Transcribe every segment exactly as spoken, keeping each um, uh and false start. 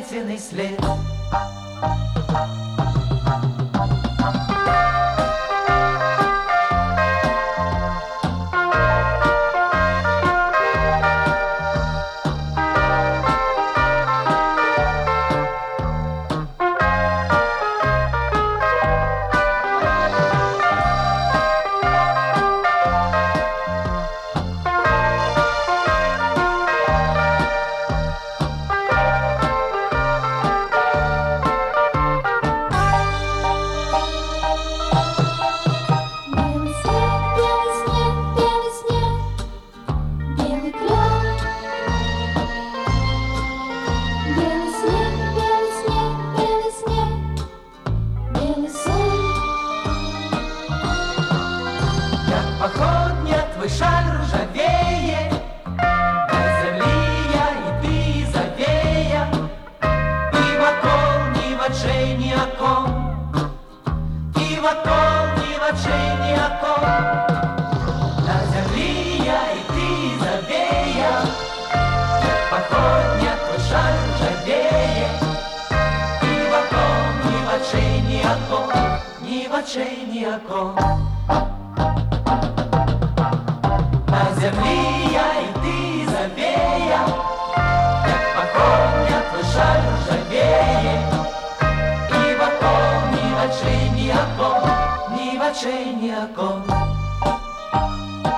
заметенный след. Походня твой шаль ржавее, на землі я і ти завея, і вокол ні в очей ні окон, і вокол ні в очей ні окон. На землі я і ти завея, походня твой шаль ржавее, і вокол ні в очей ні окон, ні в очей ні окон. На землі я і ти завея, як походня твой шаль ржавеє, і вокол ні в очей ні окон, ні в очей ні окон,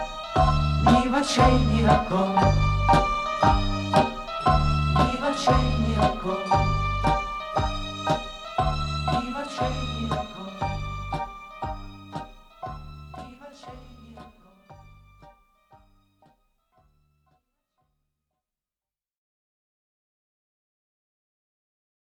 ні в очей ні окон, ні в очей.